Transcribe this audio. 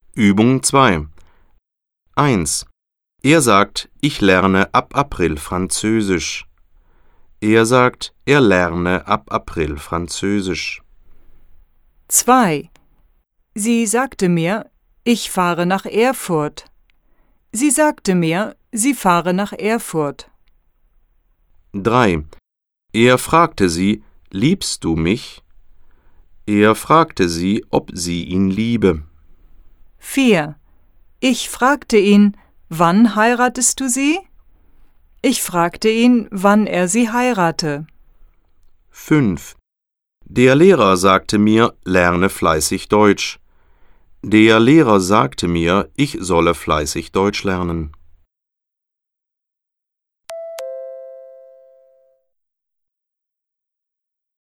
Übung 2. 1. Er sagt, ich lerne ab April Französisch. Er sagt, er lerne ab April Französisch. 2. Sie sagte mir, ich fahre nach Erfurt. Sie sagte mir, sie fahre nach Erfurt. 3. Er fragte sie, liebst du mich? Er fragte sie, ob sie ihn liebe. 4. Ich fragte ihn, wann heiratest du sie? Ich fragte ihn, wann er sie heirate. 5. Der Lehrer sagte mir, lerne fleißig Deutsch. Der Lehrer sagte mir, ich solle fleißig Deutsch lernen.